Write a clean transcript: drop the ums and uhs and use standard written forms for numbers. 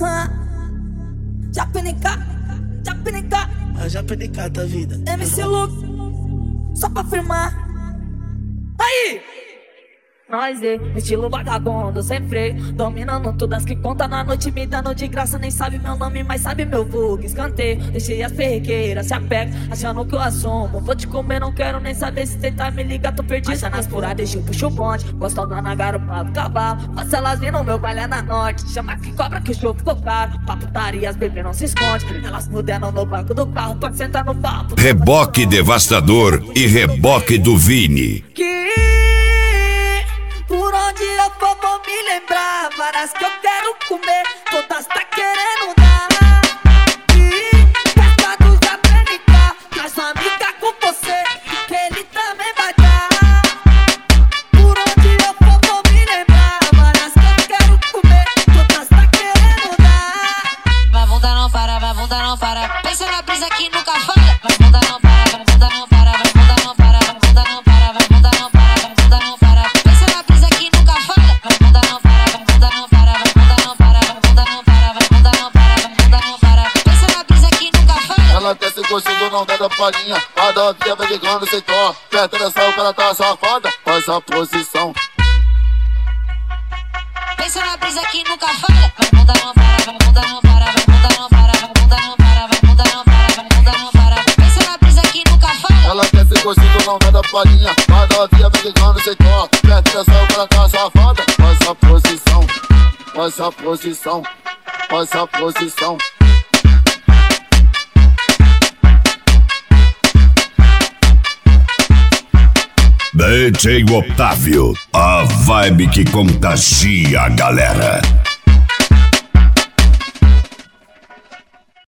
Japinica, A japenicata vida. MC Luke, só pra firmar. Aí! Nós estilo vagabundo, sem freio, dominando todas que conta na noite, me dando de graça. Nem sabe meu nome, mas sabe meu vulgo. Escanteio, deixei as perrequeiras, se apega, achando que eu assumo. Vou te comer, não quero nem saber, se tentar me ligar, tô perdido. Acha nas furadas, eu puxo o bonde, gosto na garupa do cavalo. Faço elas vir no meu baile na norte, chama que cobra que o show ficou caro. Pra putaria, as bebês não se esconde, elas mudaram no banco do carro, pode sentar no papo. Reboque devastador e reboque do Vini. Por onde eu for vou me lembrar, várias que eu quero comer, todas tá querendo dar. E festa do Japenica, traz uma amiga com você, que ele também vai dar. Por onde eu for vou me lembrar, várias que eu quero comer, todas tá querendo dar. Vai bunda não para, vai bunda não para, pensa na brisa que nunca falha. Vai bunda não para, vai bunda não para, vai bunda não para, vai bunda não para, vai bunda não para, vai bunda não para. Pensa na brisa que nunca falha. Vai bunda não para, vai bunda não para, vai bunda não para, vai bunda não para, vai bunda não para, vai bunda não para. Pensa na brisa que nunca falha. Ela quer ser gostinho, não dá da palhinha. A novinha vai ligando sem dó. Perto dessa o cara tá safada, faz a posição. Pensa na brisa que nunca falha. Vai bunda não para, vai bunda não para, vai bunda não para, vai bunda não para, vai bunda não para, vai bunda não para. Pensa na brisa que nunca falha. Ela quer ser gostinho, não dá da palhinha. A novinha vai ligando sem dó. Perto dessa o cara tá safada, faz a posição. Faz a posição. Faz a posição. DJ Otávio, a vibe que contagia a galera.